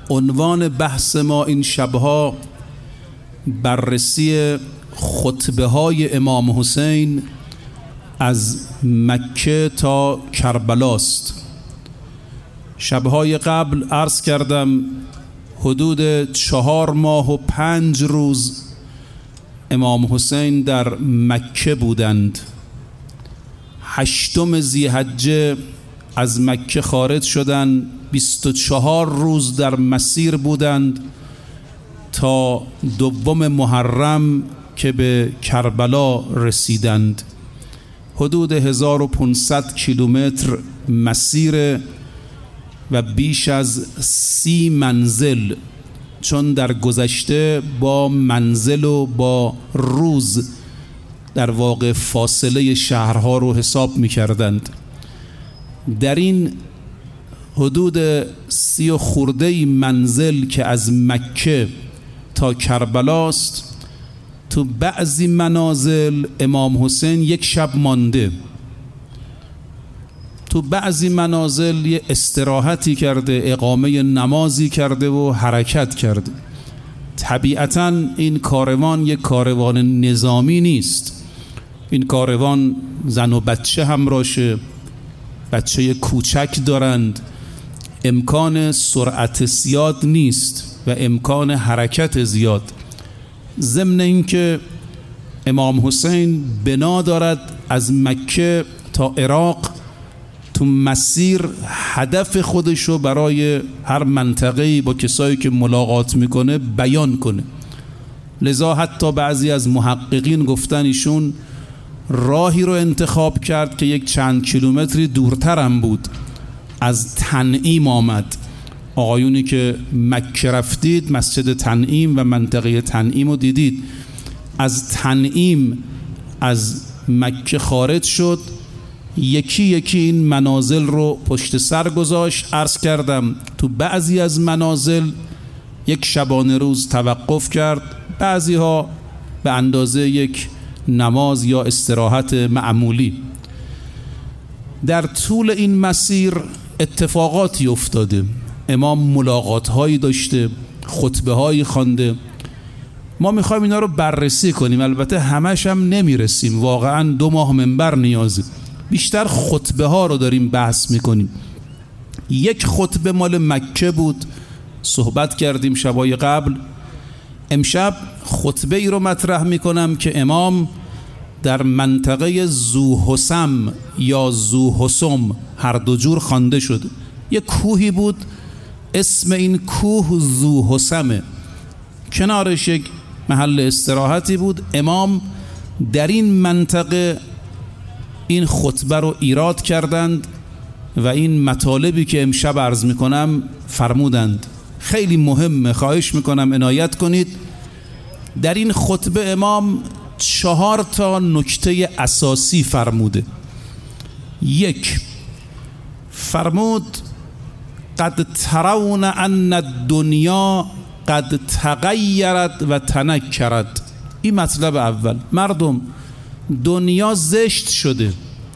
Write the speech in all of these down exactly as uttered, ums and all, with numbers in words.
عنوان بحث ما این شبها بررسی خطبه های امام حسین از مکه تا کربلاست. شبهای قبل عرض کردم حدود چهار ماه و پنج روز امام حسین در مکه بودند. هشتم ذی‌حجه از مکه خارج شدند، بیست و چهار روز در مسیر بودند تا دوم محرم که به کربلا رسیدند. حدود هزار و پانصد کیلومتر مسیر و بیش از سی منزل، چون در گذشته با منزل و با روز در واقع فاصله شهرها رو حساب می کردند. در این حدود سی و خورده منزل که از مکه تا کربلاست، تو بعضی منازل امام حسین یک شب مانده، تو بعضی منازل یه استراحتی کرده، اقامه نمازی کرده و حرکت کرده. طبیعتاً این کاروان یک کاروان نظامی نیست، این کاروان زن و بچه همراهشه، بچه کوچک دارند، امکان سرعت زیاد نیست و امکان حرکت زیاد. ضمن اینکه امام حسین بنا دارد از مکه تا عراق تو مسیر هدف خودشو برای هر منطقه‌ای با کسایی که ملاقات میکنه بیان کنه. لذا حتی بعضی از محققین گفتن ایشون راهی رو انتخاب کرد که یک چند کیلومتری دورتر هم بود. از تنعیم آمد. آقایونی که مکه رفتید مسجد تنعیم و منطقه تنعیم رو دیدید. از تنعیم از مکه خارج شد، یکی یکی این منازل رو پشت سر گذاشت. عرض کردم تو بعضی از منازل یک شبانه روز توقف کرد، بعضی ها به اندازه یک نماز یا استراحت معمولی. در طول این مسیر اتفاقاتی افتاده، امام ملاقات هایی داشته، خطبه هایی خوانده. ما میخوایم اینا رو بررسی کنیم، البته همش هم نمیرسیم، واقعا دو ماه منبر نیازه، بیشتر خطبه ها رو داریم بحث میکنیم. یک خطبه مال مکه بود، صحبت کردیم شبای قبل. امشب خطبه ای رو مطرح میکنم که امام در منطقه ذوحسم یا ذوحسم هر دو جور خوانده شده. یک کوهی بود اسم این کوه ذوحسمه، کنارش یک محل استراحتی بود. امام در این منطقه این خطبه رو ایراد کردند و این مطالبی که امشب عرض میکنم فرمودند. خیلی مهمه، خواهش میکنم عنایت کنید. در این خطبه امام چهار تا نکته اساسی فرموده. یک، فرمود قد ترون ان الدنیا قد تغیرت و تنکرت. این مطلب اول. مردم، دنیا زشت شده،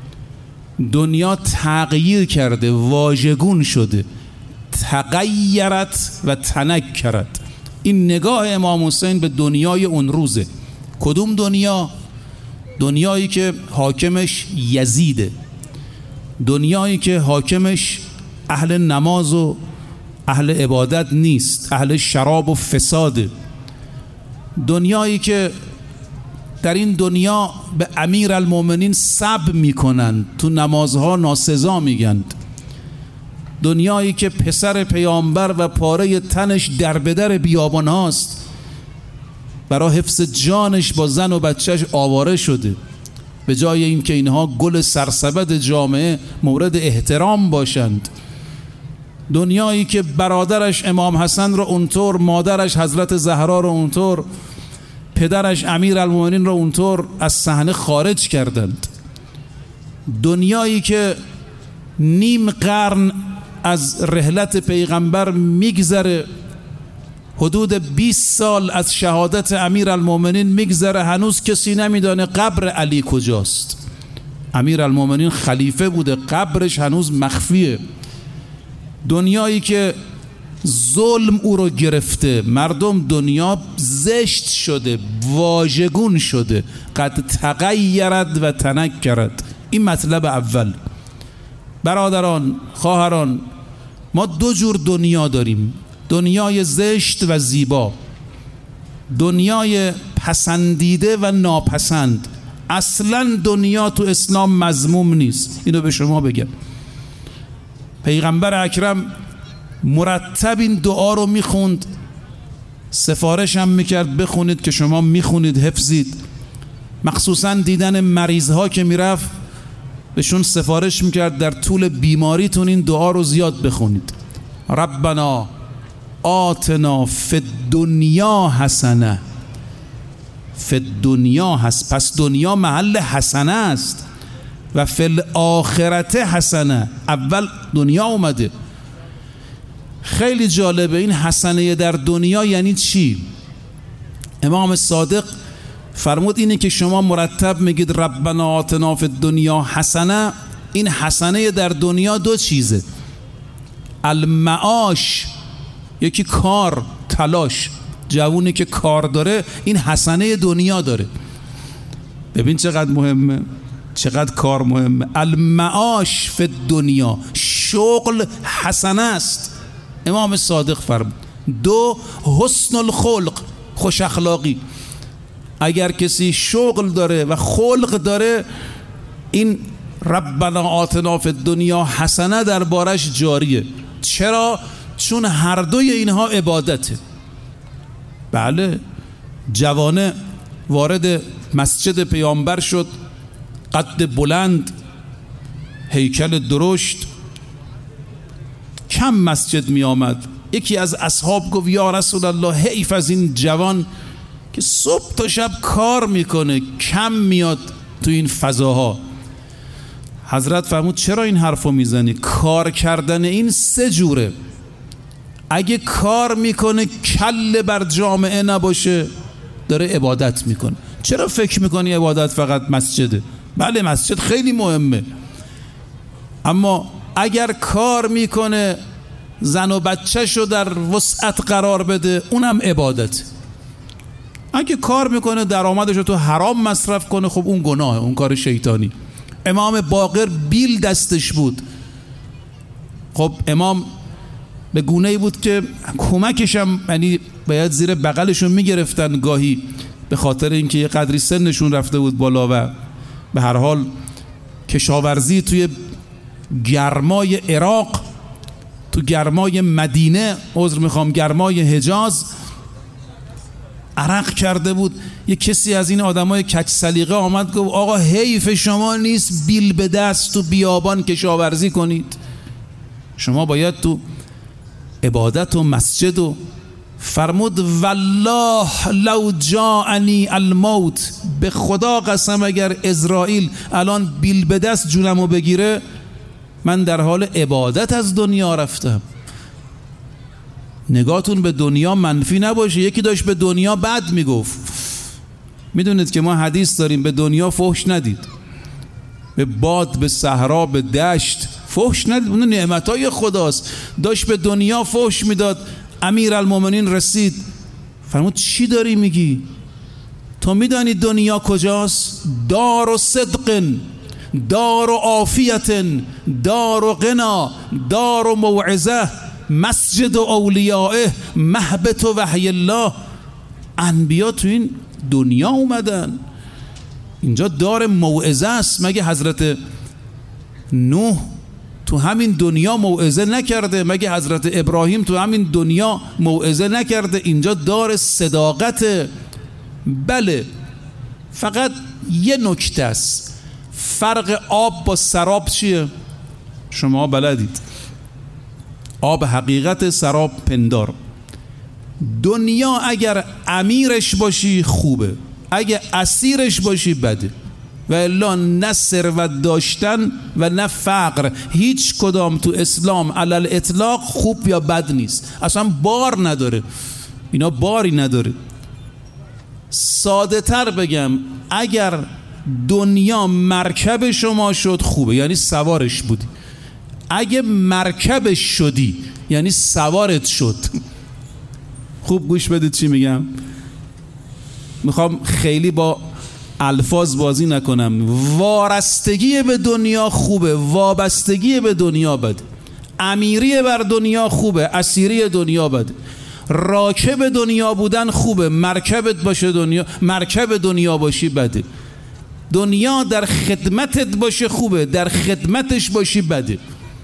دنیا تغییر کرده، واژگون شده. تغیرت و تنکرت، این نگاه امام حسین به دنیای اون روزه. کدوم دنیا؟ دنیایی که حاکمش یزیده، دنیایی که حاکمش اهل نماز و اهل عبادت نیست، اهل شراب و فساده. دنیایی که در این دنیا به امیر المومنین سب میکنند، تو نمازها ناسزا میگند. دنیایی که پسر پیامبر و پاره تنش در بدر بیابان هاست، برای حفظ جانش با زن و بچهش آواره شده، به جای اینکه اینها گل سرسبد جامعه مورد احترام باشند. دنیایی که برادرش امام حسن رو اونطور، مادرش حضرت زهرا رو اونطور، پدرش امیر المومنین رو اونطور از صحنه خارج کردند. دنیایی که نیم قرن از رحلت پیغمبر میگذره، حدود بیست سال از شهادت امیر المومنین میگذره، هنوز کسی نمیدانه قبر علی کجاست. امیر المومنین خلیفه بوده، قبرش هنوز مخفیه. دنیایی که ظلم او رو گرفته، مردم دنیا زشت شده، واژگون شده، قد تغیرد و تنکرد. این مطلب اول. برادران، خواهران، ما دو جور دنیا داریم، دنیای زشت و زیبا، دنیای پسندیده و ناپسند. اصلا دنیا تو اسلام مذموم نیست، اینو به شما بگم. پیغمبر اکرم مرتب این دعا رو میخوند، سفارش هم میکرد بخونید که شما میخونید، حفظید. مخصوصا دیدن مریض ها که میرفت بهشون سفارش میکرد در طول بیماریتون این دعا رو زیاد بخونید. ربنا آتنا فی الدنیا حسنه. فی الدنیا هست، پس دنیا محل حسنه است. و فی الاخرت حسنه، اول دنیا اومده. خیلی جالبه این حسنه در دنیا یعنی چی؟ امام صادق فرمود اینه که شما مرتب میگید ربنا آتنا فی الدنیا حسنه. این حسنه در دنیا دو چیزه، المعاش، یکی کار، تلاش. جوونی که کار داره این حسنه دنیا داره. ببین چقدر مهمه، چقدر کار مهمه. المعاش فی الدنیا، شغل حسنه است. امام صادق فرمود. دو، حسن الخلق، خوش اخلاقی. اگر کسی شغل داره و خلق داره، این ربنا آتنا فی الدنیا حسنه در بارش جاریه. چرا؟ چون هر دوی اینها عبادته. بله، جوانه وارد مسجد پیامبر شد، قد بلند، هیکل درشت، کم مسجد می آمد. یکی از اصحاب گفت یا رسول الله، حیف از این جوان که صبح تا شب کار میکنه، کم میاد تو این فضاها. حضرت فرمود چرا این حرفو میزنی؟ کار کردن این سه جوره. اگه کار میکنه کله بر جامعه نباشه، داره عبادت میکنه. چرا فکر میکنی عبادت فقط مسجده؟ بله مسجد خیلی مهمه، اما اگر کار میکنه زن و بچه‌شو در وسعت قرار بده، اونم عبادت. اگه کار میکنه درآمدشو تو حرام مصرف کنه، خب اون گناهه، اون کار شیطانی. امام باقر بیل دستش بود. خب امام به گونه‌ای بود که کمکش هم، یعنی باید زیر بغلشون میگرفتن گاهی، به خاطر اینکه یه قدری سنشون رفته بود بالا و به هر حال کشاورزی توی گرمای عراق، تو گرمای مدینه، عذر میخوام گرمای حجاز عرق کرده بود. یه کسی از این آدمای کج سلیقه آمد گفت آقا حیف شما نیست بیل به دست تو بیابان کشاورزی کنید؟ شما باید تو عبادت و مسجد. و فرمود والله لو جاءنی الموت، به خدا قسم اگر اسرائیل الان بیل به دست جونمو بگیره، من در حال عبادت از دنیا رفتم. نگاهتون به دنیا منفی نباشه. یکی داشت به دنیا بد میگفت. میدونید که ما حدیث داریم به دنیا فحش ندید، به باد، به صحرا، به دشت فحش ندید، اون نعمتای خداست. داشت به دنیا فحش میداد. امیرالمومنین رسید، فرمود چی داری میگی؟ تو میدانی دنیا کجاست؟ دار و صدق، دار و عافیت، دار و غنا، دار و موعظه، مسجد و اولیائه، محبت و وحی الله. انبیا تو این دنیا اومدن. اینجا دار موعظه است. مگه حضرت نوح تو همین دنیا موعظه نکرده؟ مگه حضرت ابراهیم تو همین دنیا موعظه نکرده؟ اینجا دار صداقت. بله، فقط یه نکته است. فرق آب با سراب چیه؟ شما بلدید. آب حقیقت، سراب پندار. دنیا اگر امیرش باشی خوبه، اگه اسیرش باشی بده. و الا نه ثروت داشتن و نه فقر، هیچ کدام تو اسلام علل اطلاق خوب یا بد نیست. اصلا بار نداره، اینا باری نداره. ساده تر بگم، اگر دنیا مرکب شما شد خوبه، یعنی سوارش بودی. اگه مرکبش شدی، یعنی سوارت شد. خوب گوش بدید چی میگم. میخوام خیلی با الفاظ بازی نکنم. وارستگی به دنیا خوبه، وابستگی به دنیا بده. امیری بر دنیا خوبه، اسیری دنیا بده. راکب دنیا بودن خوبه، مرکبت باشه دنیا، مرکب دنیا باشی بده. دنیا در خدمتت باشه خوبه، در خدمتش باشی بده.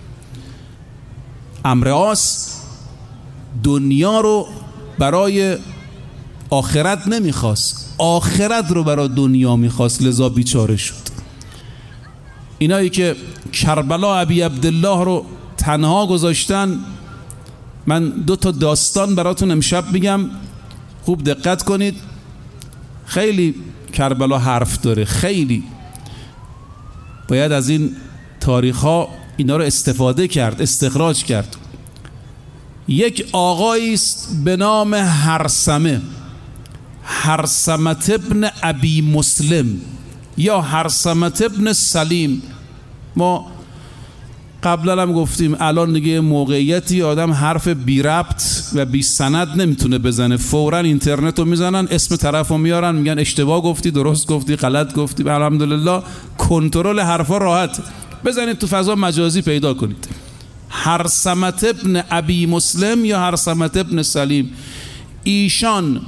عمرواس دنیا رو برای آخرت نمیخواست، آخرت رو برای دنیا میخواست، لذا بیچاره شد. اینایی که کربلا ابی عبدالله رو تنها گذاشتن، من دو تا داستان براتون امشب میگم، خوب دقت کنید. خیلی کربلا حرف داره، خیلی باید از این تاریخ ها اینا رو استفاده کرد، استخراج کرد. یک آقایی است به نام هرثمه، هرثمه ابن ابی مسلم یا هرثمه ابن سلیم. ما قبلا هم گفتیم الان دیگه موقعیتی آدم حرف بی ربط و بی سند نمیتونه بزنه، فوراً اینترنت رو میزنن، اسم طرف رو میارن، میگن اشتباه گفتی، درست گفتی، غلط گفتی. الحمدلله کنترل حرفا راحت، بزنید تو فضا مجازی پیدا کنید. هرثمه ابن ابی مسلم یا هرثمه ابن سلیم، ایشان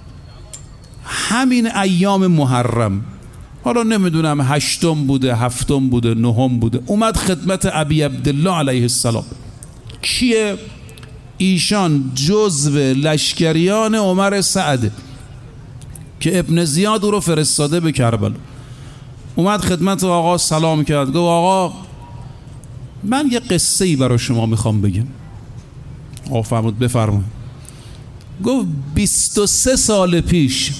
همین ایام محرم، حالا نمیدونم هشتم بوده، هفتم بوده، نهم بوده، اومد خدمت ابی عبدالله علیه السلام. کیه؟ ایشان جزو لشکریان عمر سعد که ابن زیاد او رو فرستاده به کربلا. اومد خدمت آقا سلام کرد، گفت آقا من یه قصه ای برای شما میخوام بگم. آقا فرمود بفرمایید. گفت بیست و سه سال پیش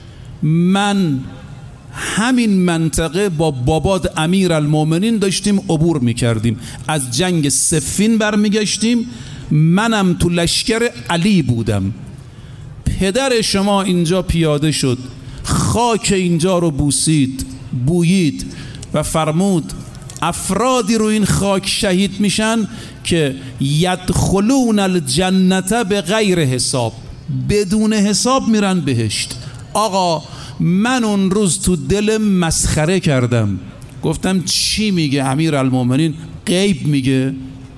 من همین منطقه با بابات امیر المومنین داشتیم عبور میکردیم، از جنگ صفین برمیگشتیم، منم تو لشکر علی بودم. پدر شما اینجا پیاده شد، خاک اینجا رو بوسید، بویید و فرمود افرادی رو این خاک شهید میشن که یدخلون الجنت به غیر حساب، بدون حساب میرن بهشت. آقا من اون روز تو دل مسخره کردم، گفتم چی میگه امیر المومنین؟ غیب میگه.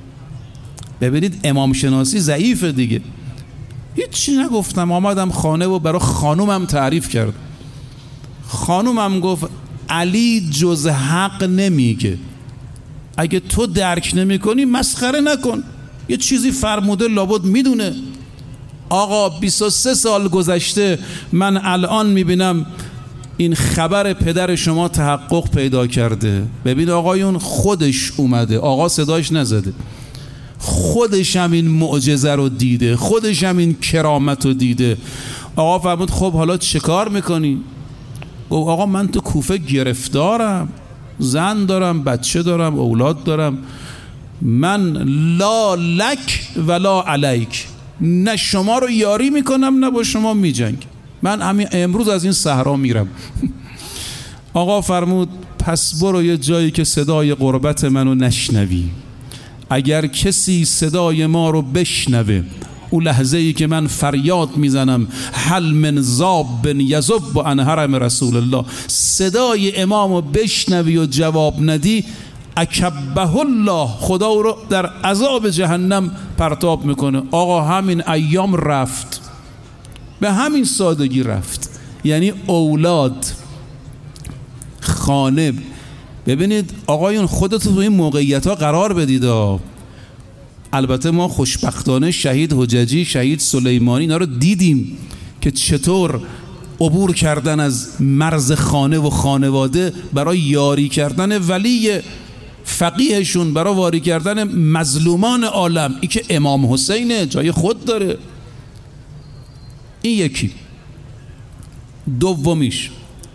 ببینید امام شناسی ضعیفه دیگه. هیچی نگفتم، آمدم خانه و برای خانومم تعریف کرد. خانومم گفت علی جز حق نمیگه، اگه تو درک نمی کنی مسخره نکن، یه چیزی فرموده لابد میدونه. آقا بیست و سه سال گذشته، من الان میبینم این خبر پدر شما تحقق پیدا کرده. ببین آقایون خودش اومده، آقا صداش نزده، خودش هم این معجزه رو دیده، خودش هم این کرامت رو دیده. آقا فرمود خب حالا چه کار میکنی؟ گفت آقا من تو کوفه گرفتارم، زن دارم، بچه دارم، اولاد دارم، من لا لک ولا علیک، نه شما رو یاری میکنم نه با شما میجنگ، من همین امروز از این صحرا میرم. آقا فرمود پس برو یه جایی که صدای قربت منو نشنوی، اگر کسی صدای ما رو بشنوه، اون لحظه ای که من فریاد میزنم هل من ذاب یذب عن حرم رسول الله، صدای امامو بشنوی و جواب ندی، اکبه الله، خدا او رو در عذاب جهنم پرتاب میکنه. آقا همین ایام رفت، به همین سادگی رفت. یعنی اولاد، خانه. ببینید آقایون خودتون تو این موقعیت ها قرار بدید. البته ما خوشبختانه شهید حججی، شهید سلیمانی اینا رو دیدیم که چطور عبور کردن از مرز خانه و خانواده برای یاری کردن ولی فقیهشون، برای واری کردن مظلومان عالم. این که امام حسین جای خود داره. این یکی. دومیش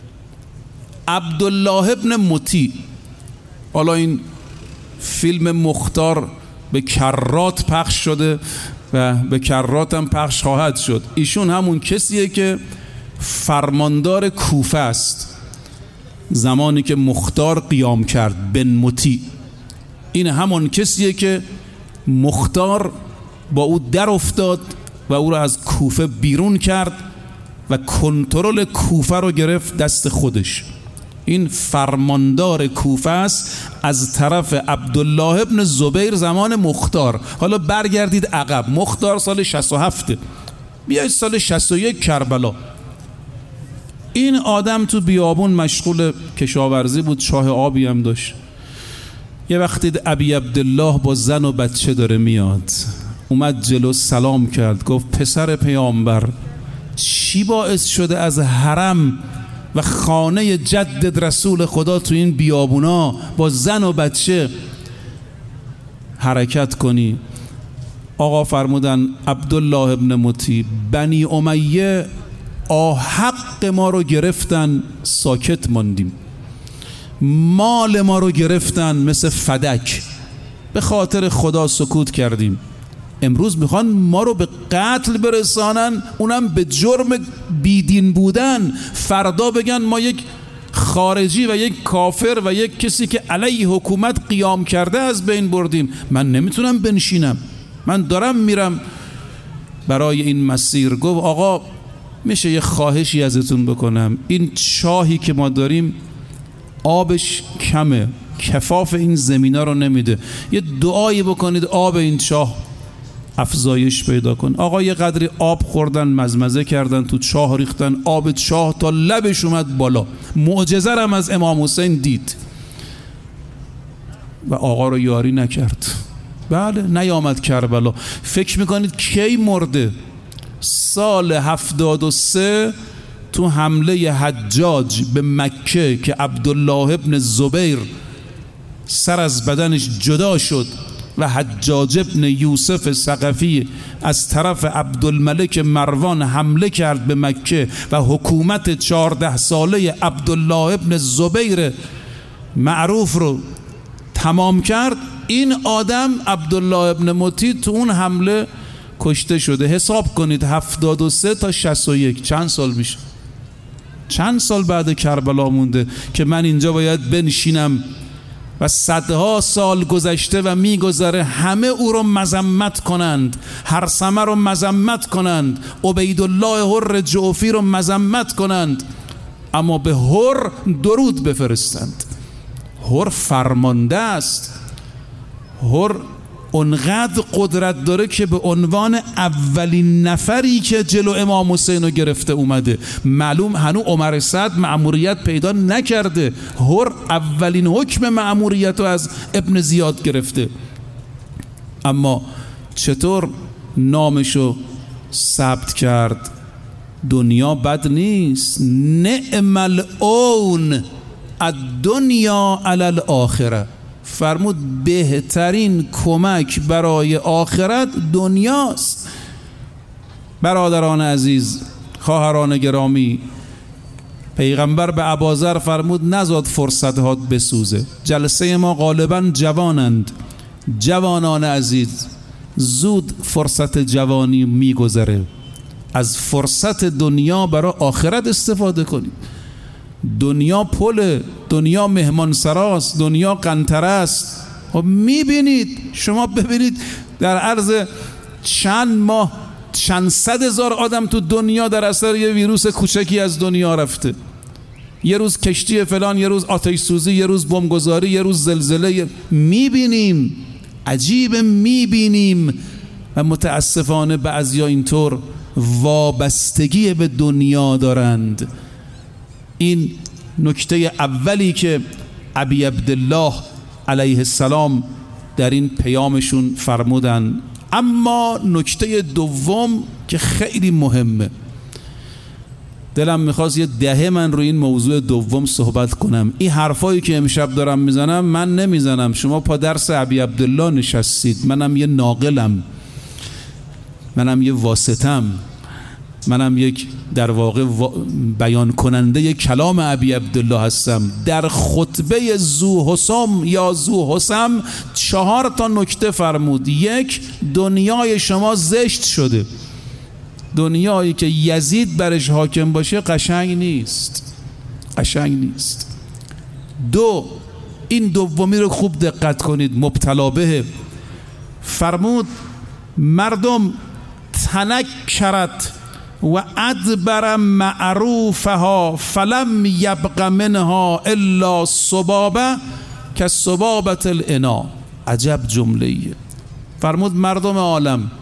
عبدالله ابن مطیع. حالا این فیلم مختار به کرات پخش شده و به کرات هم پخش خواهد شد. ایشون همون کسیه که فرماندار کوفه است زمانی که مختار قیام کرد، بن مطیع. این همان کسیه که مختار با او در افتاد و او را از کوفه بیرون کرد و کنترل کوفه رو گرفت دست خودش. این فرماندار کوفه است از طرف عبدالله ابن زبیر زمان مختار. حالا برگردید عقب، مختار سال شصت و هفت، بیایید سال شصت و یک کربلا. این آدم تو بیابون مشغول کشاورزی بود، چاه آبی هم داشت. یه وقتی ابی عبدالله با زن و بچه داره میاد، اومد جلو سلام کرد، گفت پسر پیامبر چی باعث شده از حرم و خانه جدد رسول خدا تو این بیابونا با زن و بچه حرکت کنی؟ آقا فرمودن عبدالله ابن مطیع، بنی امیه آحق ما رو گرفتن، ساکت ماندیم. مال ما رو گرفتن مثل فدک، به خاطر خدا سکوت کردیم. امروز میخوان ما رو به قتل برسانن، اونم به جرم بیدین بودن. فردا بگن ما یک خارجی و یک کافر و یک کسی که علیه حکومت قیام کرده از بین بردیم. من نمیتونم بنشینم، من دارم میرم برای این مسیر. گفت آقا میشه یه خواهشی ازتون بکنم؟ این چاهی که ما داریم آبش کمه، کفاف این زمینا رو نمیده، یه دعایی بکنید آب این چاه افزایش پیدا کن. آقا یه قدری آب خوردن، مزمزه کردن، تو چاه ریختن، آب چاه تا لبش اومد بالا. معجزه هم از امام حسین دید و آقا رو یاری نکرد. بله نیامد کربلا. فکر میکنید کی مرده؟ سال هفتاد و سه تو حمله حجاج به مکه که عبدالله ابن زبیر سر از بدنش جدا شد و حجاج ابن یوسف ثقفی از طرف عبدالملک مروان حمله کرد به مکه و حکومت چهارده ساله عبدالله ابن زبیر معروف رو تمام کرد. این آدم عبدالله ابن مطیع تو اون حمله کشته شده. حساب کنید هفتاد و سه تا شصت و یک چند سال میشه؟ چند سال بعد کربلا مونده که من اینجا باید بنشینم و صدها سال گذشته و میگذره همه او رو مذمت کنند، هرثمه رو مذمت کنند، عبیدالله حر جعفی رو مذمت کنند، اما به حر درود بفرستند. حر فرمانده است. حر اونقدر قدرت داره که به عنوان اولین نفری که جلو امام حسین رو گرفته اومده. معلوم هنوز عمر سعد مأموریت پیدا نکرده، حر اولین حکم مأموریت رو از ابن زیاد گرفته. اما چطور نامشو ثبت کرد؟ دنیا بد نیست، نعم الاون الدنیا علی الاخره. فرمود بهترین کمک برای آخرت دنیاست. برادران عزیز، خواهران گرامی، پیغمبر به ابوذر فرمود نزاد فرصت هات بسوزه. جلسه ما غالبا جوانند. جوانان عزیز، زود فرصت جوانی میگذره. از فرصت دنیا برای آخرت استفاده کنید. دنیا پل، دنیا مهمان سراست، دنیا قنطره است. خب میبینید، شما ببینید در عرض چند ماه چند صد هزار آدم تو دنیا در اثر یه ویروس کوچکی از دنیا رفته. یه روز کشتی فلان، یه روز آتش سوزی، یه روز بمبگذاری، یه روز زلزله. میبینیم، عجیب میبینیم. و متاسفانه بعضیا اینطور وابستگی به دنیا دارند. این نکته اولی که ابی عبدالله علیه السلام در این پیامشون فرمودن. اما نکته دوم که خیلی مهمه، دلم میخواست یه دهه من روی این موضوع دوم صحبت کنم. این حرفایی که امشب دارم میزنم من نمیزنم، شما پا درس ابی عبدالله نشستید. منم یه ناقلم، منم یه واسطم، منم یک در واقع بیان کننده یک کلام ابی عبدالله هستم. در خطبه ذو حسم یا ذو حسم چهار تا نکته فرمود. یک، دنیای شما زشت شده. دنیایی که یزید برش حاکم باشه قشنگ نیست، قشنگ نیست. دو، این دومی رو خوب دقت کنید، مبتلا به. فرمود مردم تنکرت و ادبر معروفها فلم یبق منها الا صبابه که صبابت الاناء. عجب جمله ایه. فرمود مردم عالم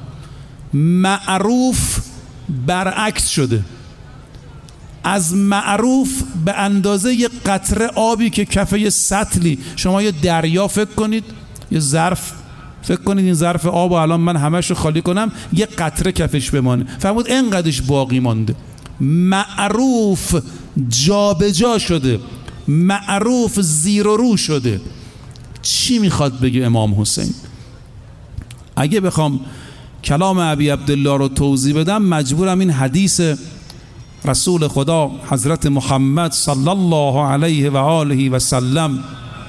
معروف برعکس شده. از معروف به اندازه یه قطره آبی که کفه یه سطلی، شما یه دریا فکر کنید، یه ظرف فکر کنید، این ظرف آب و الان من همش رو خالی کنم یه قطره کفش بمانه. فرمود اینقدرش باقی مانده. معروف جابجا شده، معروف زیر و رو شده. چی میخواد بگه امام حسین؟ اگه بخوام کلام ابی عبدالله رو توضیح بدم مجبورم این حدیث رسول خدا حضرت محمد صلی الله علیه و آله و سلم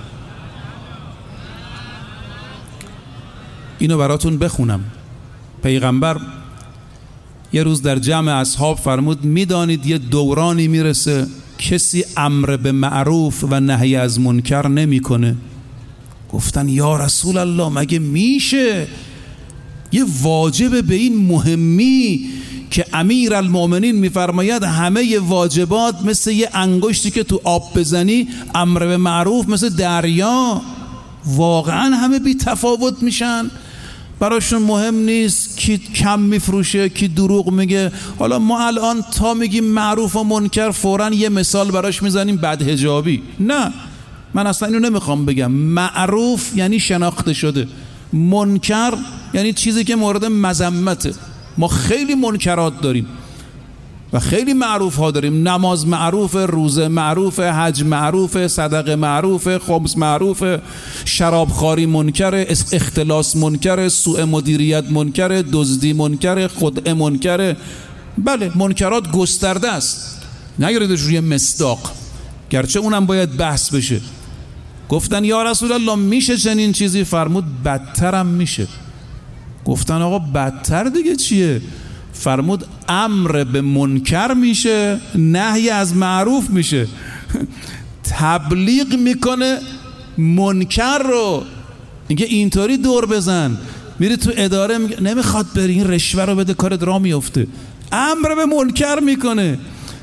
اینو براتون بخونم. پیغمبر یه روز در جمع اصحاب فرمود میدانید یه دورانی میرسه کسی امر به معروف و نهی از منکر نمیکنه. گفتن یا رسول الله مگه میشه یه واجب به این مهمی که امیر المؤمنین میفرماید همه واجبات مثل یه انگشتی که تو آب بزنی، امر به معروف مثل دریا، واقعا همه بی تفاوت میشن، براشون مهم نیست کی کم میفروشه کی دروغ میگه. حالا ما الان تا میگیم معروف و منکر فوراً یه مثال براش میزنیم بدحجابی. نه، من اصلا اینو نمیخوام بگم. معروف یعنی شناخته شده، منکر یعنی چیزی که مورد مذمته. ما خیلی منکرات داریم و خیلی معروف ها داریم. نماز معروف، روزه معروف، حج معروف، صدقه معروف، خمس معروف، شرابخواری منکر، اختلاس منکر، سوء مدیریت منکر، دزدی منکر، خدعه منکر. بله منکرات گسترده است، نگیریدش روی مصداق، گرچه اونم باید بحث بشه. گفتن یا رسول الله میشه چنین چیزی؟ فرمود بدترم میشه. گفتن آقا بدتر دیگه چیه؟ فرمود امر به منکر میشه، نهی از معروف میشه. تبلیغ میکنه منکر رو، میگه اینطوری دور بزن، میره تو اداره میگه نمیخواد بری این رشوه رو بده کارت راه میفته. امر به منکر میکنه،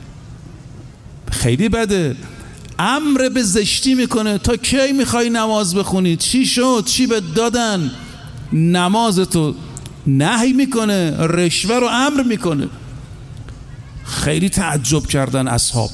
خیلی بده. امر به زشتی میکنه، تا کی میخوای نماز بخونی؟ چی شد؟ چی به دادن؟ نمازتو نهی میکنه، رشوه رو امر میکنه. خیلی تعجب کردن اصحاب.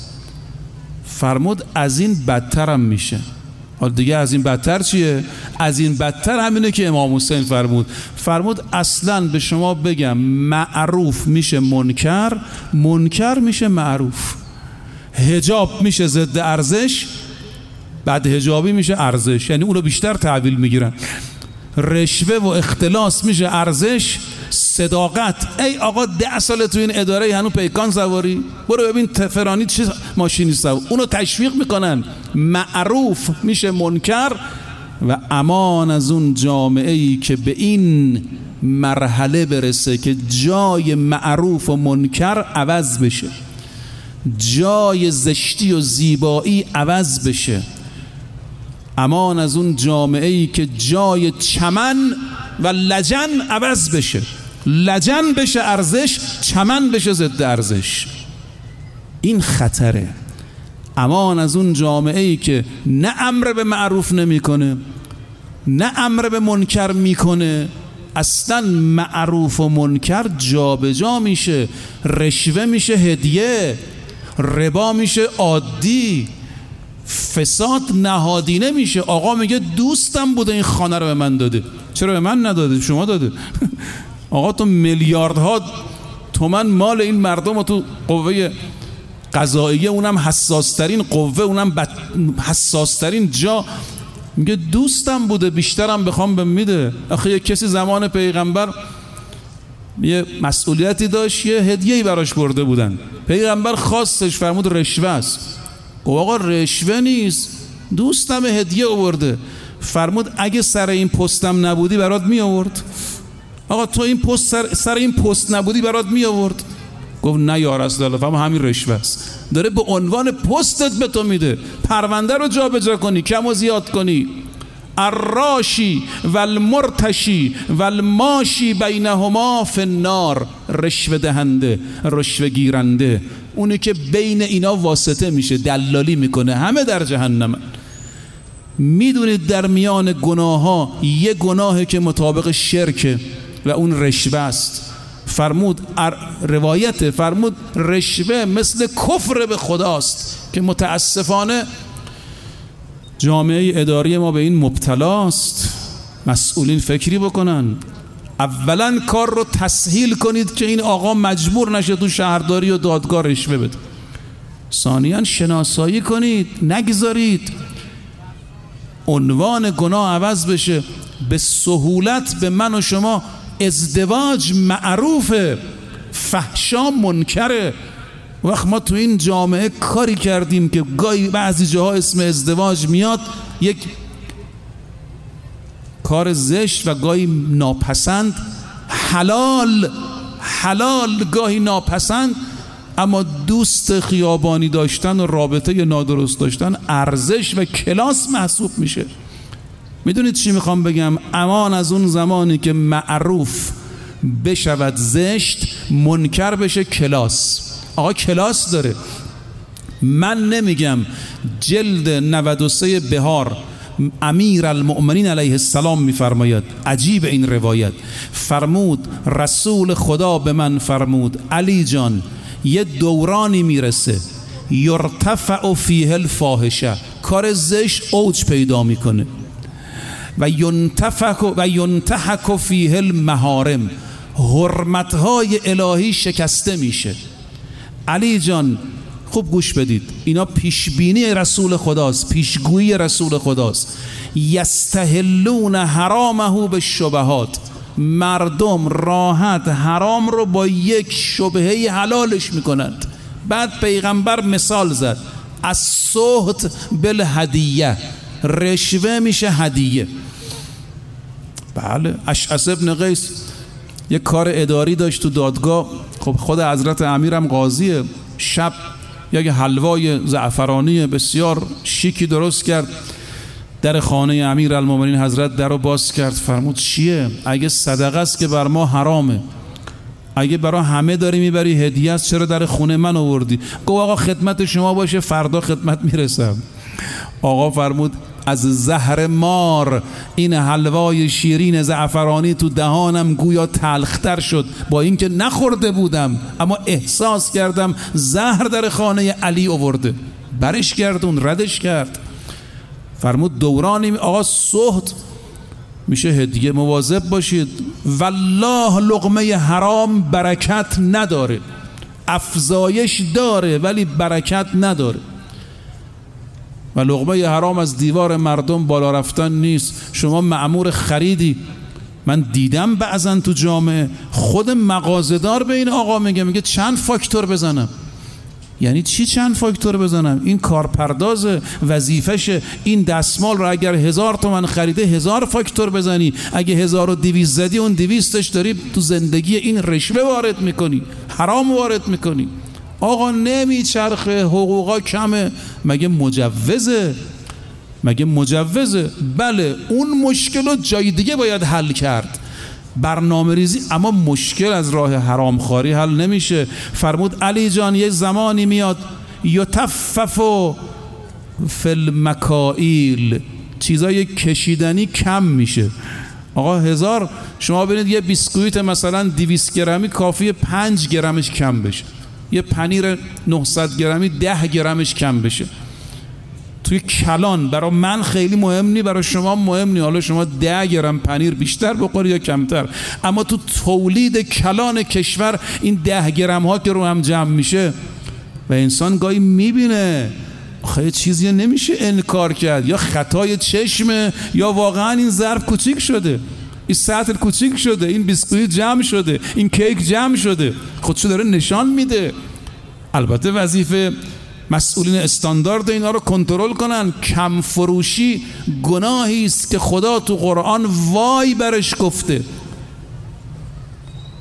فرمود از این بدترم میشه. حالا دیگه از این بدتر چیه؟ از این بدتر همینه که امام حسین فرمود. فرمود اصلا به شما بگم معروف میشه منکر، منکر میشه معروف. حجاب میشه ضد ارزش، بعد حجابی میشه ارزش، یعنی اونو بیشتر تحویل میگیرن. رشوه و اختلاس میشه ارزش، صداقت. ای آقا ده سال تو این اداره هنو پیکان سواری، برو ببین تفرانی چه ماشینی سوار، اونو تشویق میکنن. معروف میشه منکر و امان از اون جامعه ای که به این مرحله برسه که جای معروف و منکر عوض بشه، جای زشتی و زیبایی عوض بشه. امان از اون جامعه ای که جای چمن و لجن عوض بشه، لجن بشه ارزش، چمن بشه ضد ارزش. این خطره. امان از اون جامعه ای که نه امر به معروف نمیکنه نه امر به منکر میکنه. اصلا معروف و منکر جابجا میشه، رشوه میشه هدیه، ربا میشه عادی، فساد نهادینه میشه. آقا میگه دوستم بوده این خانه رو به من داده، چرا به من نداده؟ شما داده. آقا تو میلیاردها تومن مال این مردم و تو قوه قضاییه، اونم حساسترین قوه، اونم حساسترین جا، میگه دوستم بوده بیشترم بخوام بهم میده. آخه یه کسی زمان پیغمبر یه مسئولیتی داشت، یه هدیه‌ای براش برده بودن، پیغمبر خواستش، فرمود رشوه است. گفت آقا رشوه نیست، دوستم هدیه آورده. فرمود اگه سر این پستم نبودی برات می آورد. آقا تو این پست سر, سر این پست نبودی برات می آورد. گفت نه یا رسول الله، فهم همین رشوه است. داره به عنوان پستت به تو میده، پرونده رو جا به جا کنی، کم و زیاد کنی. الراشی و المرتشی و الماشی بینهما فی النار، رشوه دهنده، رشوه گیرنده، اونی که بین اینا واسطه میشه، دلالی میکنه، همه در جهنم. میدونید در میان گناه ها یه گناهی که مطابق شرکه و اون رشوه است. فرمود روایت فرمود رشوه مثل کفر به خداست که متاسفانه جامعه اداری ما به این مبتلاست. مسئولین فکری بکنن، اولا کار رو تسهیل کنید که این آقا مجبور نشه تو شهرداری و دادگاه رشوه بده. ثانیاً شناسایی کنید، نگذارید عنوان گناه عوض بشه. به سهولت به من و شما ازدواج معروفه، فحشا منکره. وقت ما تو این جامعه کاری کردیم که گاهی بعضی جاها اسم ازدواج میاد یک کار زشت و گاهی ناپسند، حلال حلال گاهی ناپسند، اما دوست خیابانی داشتن و رابطه نادرست داشتن ارزش و کلاس محسوب میشه. میدونید چی میخوام بگم؟ امان از اون زمانی که معروف بشود زشت، منکر بشه کلاس. آقا کلاس داره. من نمیگم. جلد نود و سه بهار امیر المؤمنین علیه السلام میفرماید، عجیب این روایت، فرمود رسول خدا به من فرمود علی جان یه دورانی میرسه یرتفع فیه الفاحشه، کار زشت اوج پیدا میکنه، و ینتفک و ینتهک فیه المحارم، حرمتهای الهی شکسته میشه. علی جان خوب گوش بدید، اینا پیشبینی رسول خداست، پیشگویی رسول خداست. یستحلون حرامه بالشبهات، مردم راحت حرام رو با یک شبهه حلالش میکنند. بعد پیغمبر مثال زد، از سهت بالهدیه، رشوه میشه هدیه. بله، اشعث ابن قیس یک کار اداری داشت تو دادگاه. خب خود حضرت امیرم قاضیه. شب یک حلوای زعفرانی بسیار شیکی درست کرد، در خانه امیر المومنین حضرت در رو باز کرد، فرمود چیه؟ اگه صدقه است که بر ما حرامه، اگه برای همه داری میبری هدیه است، چرا در خونه من آوردی؟ گفت آقا خدمت شما باشه، فردا خدمت میرسم. آقا فرمود از زهر مار این حلوای شیرین زعفرانی تو دهانم گویا تلختر شد، با اینکه نخورده بودم اما احساس کردم زهر در خانه علی آورده. برش گردون، ردش کرد. فرمود دورانی آقا سهت میشه هدیه، مواظب باشید. والله لقمه حرام برکت نداره، افزایش داره ولی برکت نداره. و لقمه حرام از دیوار مردم بالا رفتن نیست. شما مأمور خریدی، من دیدم بعضن تو جامعه خود مغازه‌دار به این آقا میگه میگه چند فاکتور بزنم. یعنی چی چند فاکتور بزنم؟ این کارپرداز وظیفشه، این دستمال رو اگر هزار تومن خریده هزار فاکتور بزنی، اگه هزار و دویست زدی اون دویستش داری تو زندگی این رشوه وارد میکنی، حرام وارد میکنی. آقا نمیچرخه، حقوقا کمه، مگه مجوزه؟ مگه مجوزه؟ بله اون مشکل رو جای دیگه باید حل کرد، برنامه ریزی، اما مشکل از راه حرام خواری حل نمیشه. فرمود علی جان یه زمانی میاد یتفف فی المکائیل، چیزای کشیدنی کم میشه. آقا هزار شما ببینید یه بیسکویت مثلا دویست گرمی کافیه پنج گرمش کم بشه، یه پنیر نهصد گرمی ده گرمش کم بشه. توی کلان برای من خیلی مهم نی، برای شما مهم نی، حالا شما ده گرم پنیر بیشتر بخوری یا کمتر، اما تو تولید کلان کشور این ده گرم ها که رو هم جمع میشه و انسان گاهی میبینه آخه چیزی نمیشه انکار کرد، یا خطای چشمه یا واقعا این ظرف کوچیک شده، این سطل کوچیک شده، این بیسکویت جمع شده، این کیک جمع شده، خودشو داره نشان میده. البته وظیفه مسئولین استاندارد اینا رو کنترل کنن. کم فروشی گناهی است که خدا تو قرآن وای برش گفته.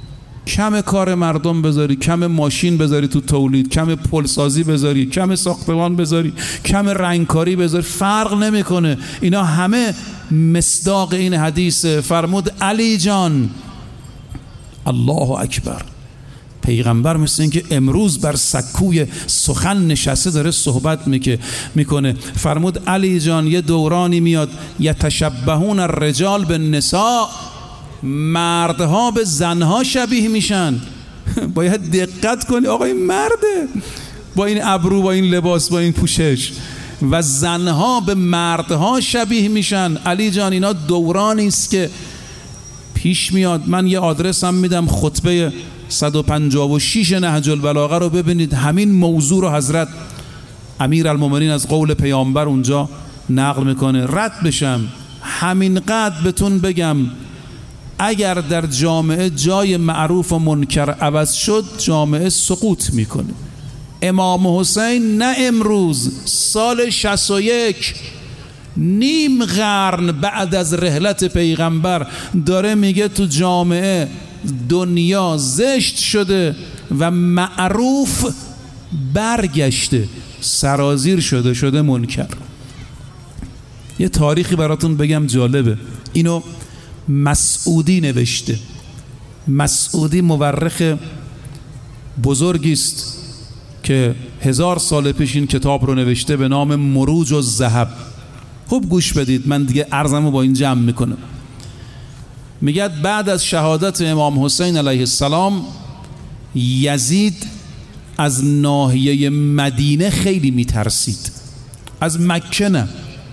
کم کار مردم بذاری، کم ماشین بذاری تو تولید، کم پلسازی بذاری، کم ساختمان بذاری، کم رنگکاری بذاری، فرق نمیکنه. اینا همه مصداق این حدیث. فرمود علی جان، الله اکبر، پیغمبر مثل این که امروز بر سکوی سخن نشسته داره صحبت میکنه. فرمود علی جان، یه دورانی میاد یتشبهون الرجال بالنساء، مردها به زنها شبیه میشن. باید دقت کنی، آقا این مرده با این ابرو، با این لباس، با این پوشش، و زنها به مردها شبیه میشن. علی جان اینا دورانی است که پیش میاد. من یه آدرس هم میدم، خطبه صد و پنجاه و شش نهج البلاغه رو ببینید، همین موضوع رو حضرت امیرالمومنین از قول پیامبر اونجا نقل میکنه. رد بشم همین قد بهتون بگم، اگر در جامعه جای معروف و منکر عوض شد، جامعه سقوط میکنه. امام حسین نه امروز، سال شصت و یک، نیم قرن بعد از رحلت پیغمبر، داره میگه تو جامعه دنیا زشت شده و معروف برگشته، سرازیر شده، شده منکر. یه تاریخی براتون بگم جالبه، اینو مسعودی نوشته. مسعودی مورخ بزرگی است که هزار سال پیش این کتاب رو نوشته به نام مروج الذهب. خوب گوش بدید، من دیگه عرضمو با این جمع میکنم. میگه بعد از شهادت امام حسین علیه السلام، یزید از ناحیه مدینه خیلی میترسید، از مکه نه.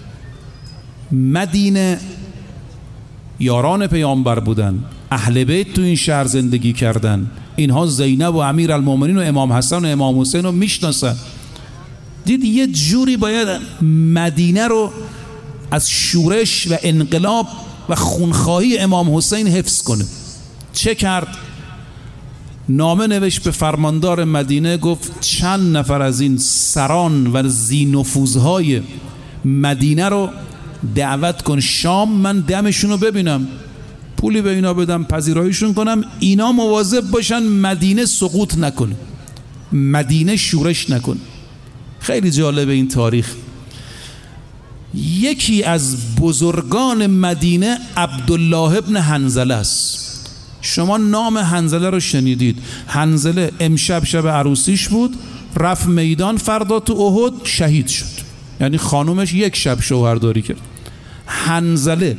مدینه یاران پیامبر بودن، اهل بیت تو این شهر زندگی کردن، اینها زینب و امیرالمومنین و امام حسن و امام حسین رو میشناسن. دید یه جوری باید مدینه رو از شورش و انقلاب و خونخواهی امام حسین حفظ کنه. چه کرد؟ نامه نوشت به فرماندار مدینه، گفت چند نفر از این سران و ذی‌نفوذهای مدینه رو دعوت کن شام، من دمشون رو ببینم، پولی به اینا بدم، پذیراییشون کنم، اینا مواظب باشن مدینه سقوط نکنه، مدینه شورش نکنه. خیلی جالب این تاریخ. یکی از بزرگان مدینه عبدالله ابن حنظله است. شما نام حنظله رو شنیدید. حنظله امشب شب عروسیش بود، رفت میدان، فردا تو احد شهید شد. یعنی خانومش یک شب شوهرداری کرد. حنظله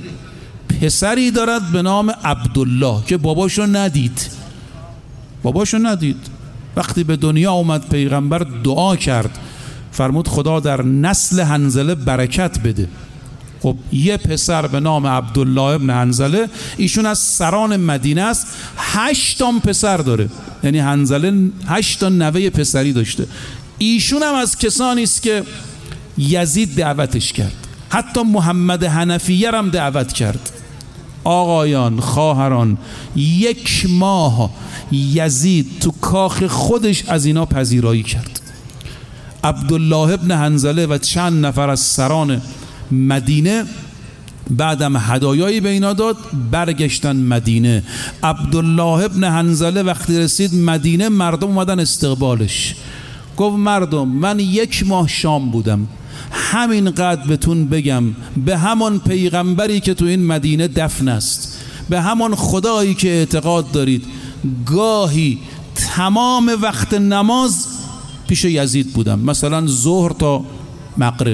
پسری دارد به نام عبدالله که باباشو ندید. باباشو ندید. وقتی به دنیا اومد پیغمبر دعا کرد، فرمود خدا در نسل حنظله برکت بده. خب یه پسر به نام عبدالله ابن حنظله، ایشون از سران مدینه است، هشت تا پسر داره. یعنی حنظله هشت تا نوه پسری داشته. ایشون هم از کسانی است که یزید دعوتش کرد. حتی محمد حنفیه هم دعوت کرد. آقایان، خواهران، یک ماه یزید تو کاخ خودش از اینا پذیرایی کرد. عبدالله ابن حنظله و چند نفر از سران مدینه بعدم هدایایی به اینا داد، برگشتن مدینه. عبدالله ابن حنظله وقتی رسید مدینه، مردم اومدن استقبالش. گفت مردم، من یک ماه شام بودم، همین قدر بهتون بگم، به همان پیغمبری که تو این مدینه دفن است، به همان خدایی که اعتقاد دارید، گاهی تمام وقت نماز پیش یزید بودم، مثلا ظهر تا مغرب،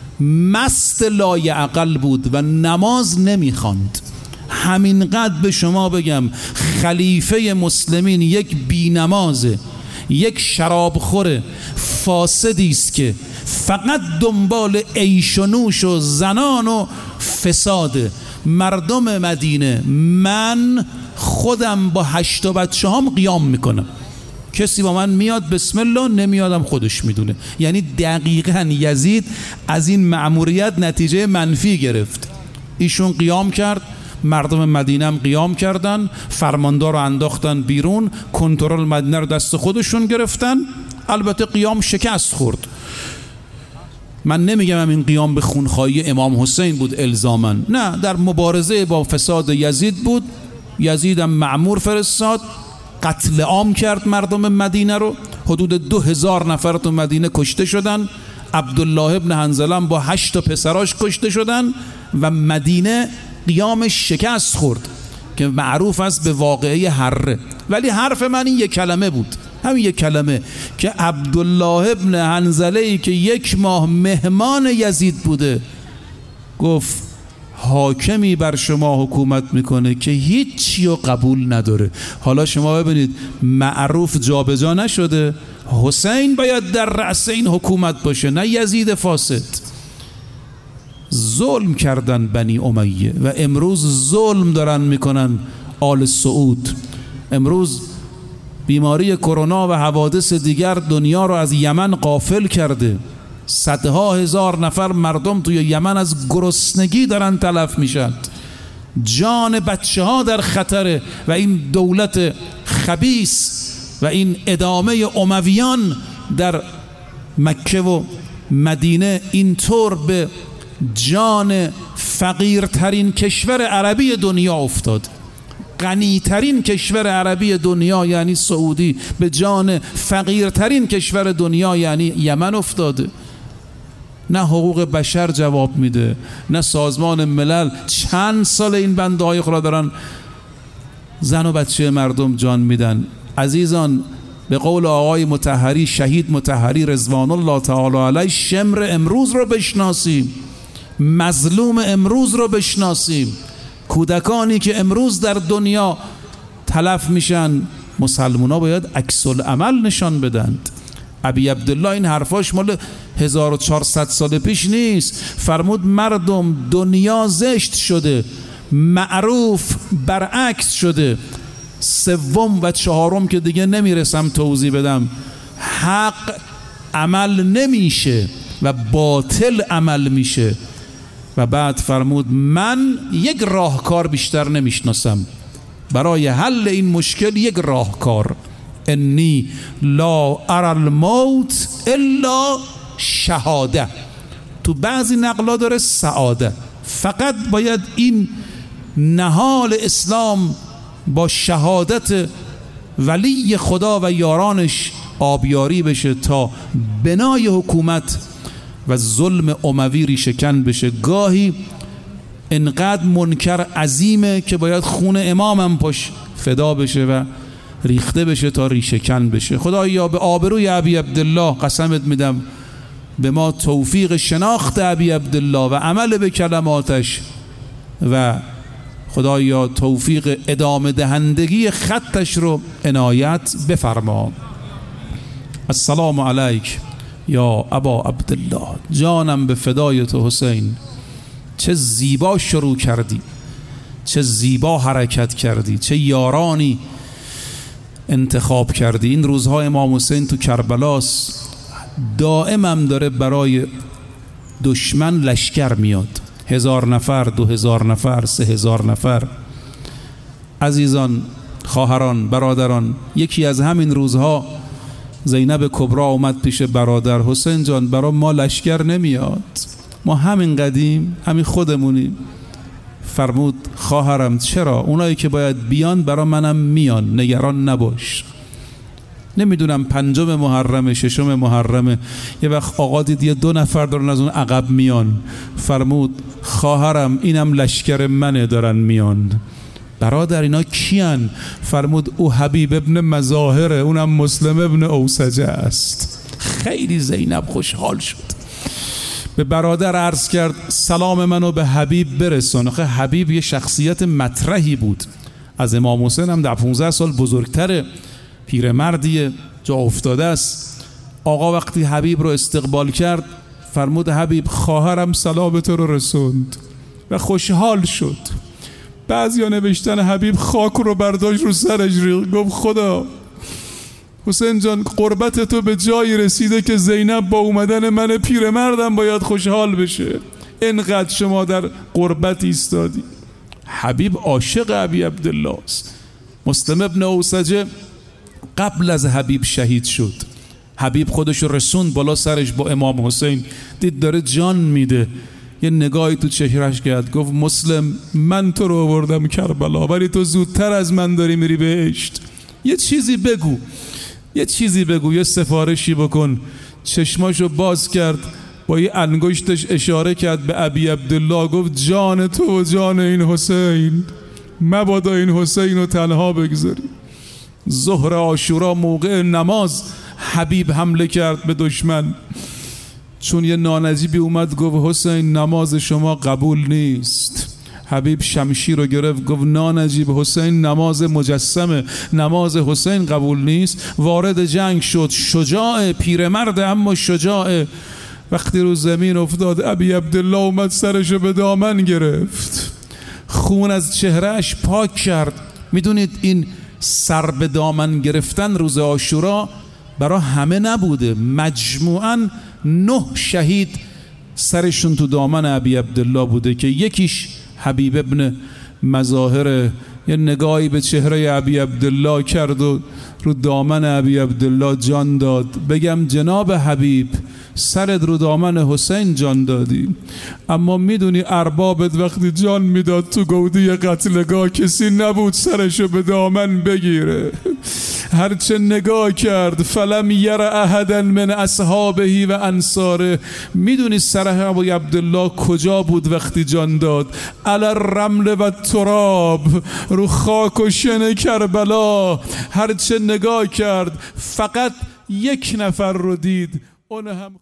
مست لایعقل بود و نماز نمیخواند. همین قدر به شما بگم، خلیفه مسلمین یک بینمازه، یک شرابخوره، فاسدی است که فقط دنبال عیش و نوش و زنان و فساده. مردم مدینه، من خودم با هشت بچه هم قیام میکنم، کسی با من میاد بسم الله، نمیادم خودش میدونه. یعنی دقیقاً یزید از این مأموریت نتیجه منفی گرفت. ایشون قیام کرد، مردم مدینه هم قیام کردن، فرماندار رو انداختن بیرون، کنترل مدینه رو دست خودشون گرفتن. البته قیام شکست خورد. من نمیگم این قیام به خونخواهی امام حسین بود الزاماً، نه، در مبارزه با فساد یزید بود. یزید هم مأمور فرستاد، قتل عام کرد مردم مدینه رو. حدود دو هزار نفر تو مدینه کشته شدن. عبدالله ابن حنظله با هشت تا پسراش کشته شدن و مدینه قیامش شکست خورد که معروف است به واقعه حره. ولی حرف من این یک کلمه بود، همین یک کلمه، که عبدالله ابن حنظله ای که یک ماه مهمان یزید بوده گفت حاکمی بر شما حکومت میکنه که هیچی رو قبول نداره. حالا شما ببینید معروف جابجا نشده، حسین باید در رأس این حکومت باشه نه یزید فاسد. ظلم کردن بنی امیه و امروز ظلم دارن میکنن آل سعود. امروز بیماری کرونا و حوادث دیگر دنیا رو از یمن غافل کرده. صدها هزار نفر مردم توی یمن از گرسنگی دارن تلف میشن، جان بچه ها در خطره و این دولت خبیث و این ادامه امویان در مکه و مدینه اینطور به جان فقیرترین کشور عربی دنیا افتاد. غنیترین کشور عربی دنیا یعنی سعودی به جان فقیرترین کشور دنیا یعنی یمن افتاده. نه حقوق بشر جواب میده، نه سازمان ملل. چند سال این بنده های خدا دارن زن و بچه مردم جان میدن. عزیزان، به قول آقای مطهری، شهید مطهری رضوان الله تعالی علیه، شمر امروز رو بشناسیم، مظلوم امروز رو بشناسیم. کودکانی که امروز در دنیا تلف میشن، مسلمان ها باید عکس العمل نشان بدند. ابی عبدالله این حرفاش مال هزار و چهارصد سال پیش نیست. فرمود مردم دنیا زشت شده، معروف برعکس شده. سوم و چهارم که دیگه نمیرسم توضیح بدم، حق عمل نمیشه و باطل عمل میشه. و بعد فرمود من یک راهکار بیشتر نمیشناسم برای حل این مشکل، یک راهکار، انی لا اری الموت الا شهاده. تو بعضی نقلا داره سعاده. فقط باید این نهال اسلام با شهادت ولی خدا و یارانش آبیاری بشه تا بنای حکومت و ظلم اموی ریشه‌کن بشه. گاهی انقدر منکر عظیمه که باید خون امامم پاش فدا بشه و ریخته بشه تا ریشه‌کن بشه. خدایا به آبروی ابی عبدالله قسمت میدم به ما توفیق شناخت ابی عبدالله و عمل به کلماتش و خدایا توفیق ادامه دهندگی خطش رو عنایت بفرما. السلام علیک یا ابا عبدالله. جانم به فدای تو حسین. چه زیبا شروع کردی، چه زیبا حرکت کردی، چه یارانی انتخاب کردی. این روزها امام حسین تو کربلاست، دائمم داره برای دشمن لشکر میاد، هزار نفر، دو هزار نفر، سه هزار نفر. عزیزان، خواهران، برادران، یکی از همین روزها زینب کبرا اومد پیش برادر، حسین جان برای ما لشکر نمیاد، ما همین قدیم، همین خودمونیم. فرمود خواهرم چرا؟ اونایی که باید بیان برای منم میان، نگران نباش. نمیدونم پنجم محرم، ششم محرم، یه وقت آقا دید یه دو نفر دارن از اون عقب میان. فرمود خواهرم اینم لشکر منه دارن میان. برادر اینا کیان؟ فرمود او حبیب ابن مظاهره، اونم مسلم ابن اوسجه است. خیلی زینب خوشحال شد، به برادر عرض کرد سلام منو به حبیب برسون. آخه حبیب یه شخصیت مطرحی بود، از امام حسین هم در پانزده سال بزرگتره، پیرمردیه، جا افتاده است. آقا وقتی حبیب رو استقبال کرد فرمود حبیب خواهرم سلام تو رو رسوند و خوشحال شد. بعضیا نوشتن حبیب خاک رو برداشت رو سرش ریخت، گفت خدا حسین جان قربت تو به جایی رسیده که زینب با اومدن من پیرمردم باید خوشحال بشه، اینقدر شما در قربت ایستادی. حبیب عاشق ابی عبدالله است. مسلم ابن اوسجه قبل از حبیب شهید شد. حبیب خودش رسوند بالا سرش با امام حسین، دید داره جان میده، یه نگاهی تو چهرش کرد، گفت مسلم من تو رو آوردم کربلا ولی تو زودتر از من داری میری بهشت. یه چیزی بگو، یه چیزی بگو، یه سفارشی بکن. چشماشو باز کرد، با یه انگشتش اشاره کرد به ابی عبدالله، گفت جان تو و جان این حسین، مبادا این حسین رو تنها بگذاری. ظهر عاشورا موقع نماز حبیب حمله کرد به دشمن، چون یه نانجیبی اومد گفت حسین نماز شما قبول نیست. حبیب شمشیر رو گرفت گفت نانجیب، حسین نماز مجسمه، نماز حسین قبول نیست. وارد جنگ شد، شجاع، پیرمرد اما شجاع. وقتی رو زمین افتاد ابی عبدالله اومد سرشو به دامن گرفت، خون از چهرهش پاک کرد. میدونید این سر به دامن گرفتن روز عاشورا برای همه نبوده، مجموعاً نه شهید سرشون تو دامن ابی عبدالله بوده که یکیش حبیب ابن مظاهر. یه نگاهی به چهره ابی عبدالله کرد و رو دامن ابی عبدالله جان داد. بگم جناب حبیب سرت رو دامن حسین جان دادی، اما میدونی اربابت وقتی جان میداد تو گودی قتلگاه کسی نبود سرشو به دامن بگیره. هرچه نگاه کرد فلم یر احدا من اصحابه و انصاره. میدونی سر ابی عبدالله کجا بود وقتی جان داد؟ علی الرمل و تراب، رو خاک و شن کربلا. هرچه نگاه کرد فقط یک نفر رو دید، اون هم